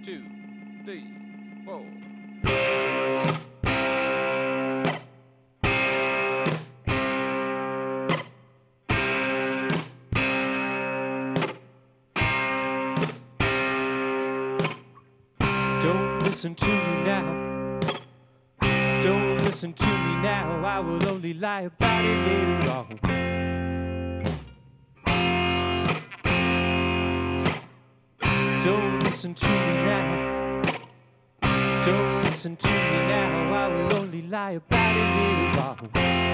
2, 3, 4. Don't listen to me now. Don't listen to me now. I will only lie about it later on. Don't listen to me now. Don't listen to me now. I will only lie about it later on.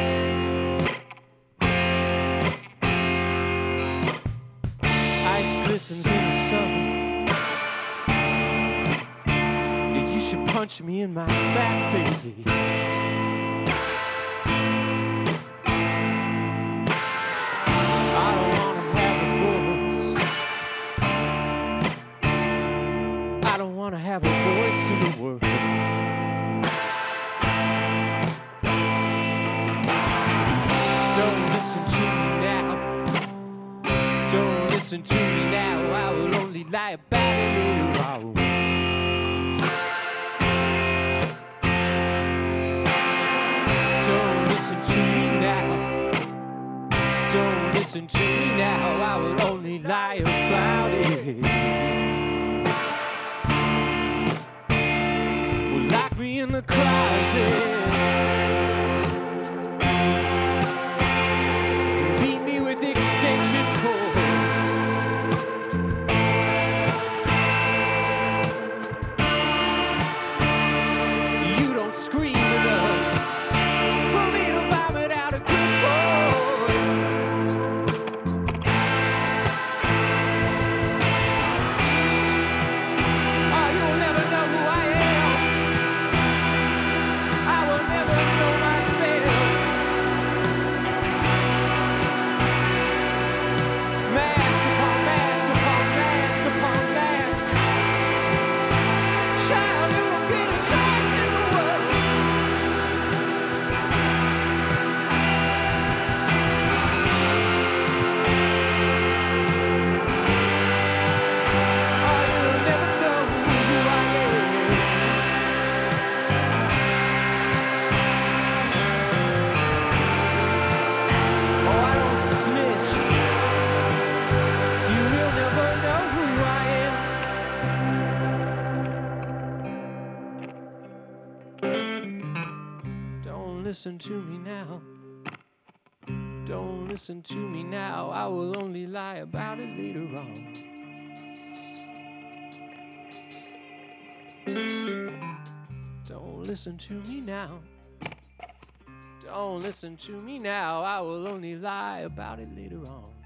Ice glistens in the sun. You should punch me in my fat face. I don't wanna have a voice. I don't wanna have a voice in the world. Don't listen to me now. Don't listen to me now. I will only lie about it later on. Don't listen to me now. Don't listen to me now. I will only lie about it. Well, lock me in the closet. Beat me with extension cords. You don't scream enough. Don't listen to me now. Don't listen to me now. I will only lie about it later on. Don't listen to me now. Don't listen to me now. I will only lie about it later on.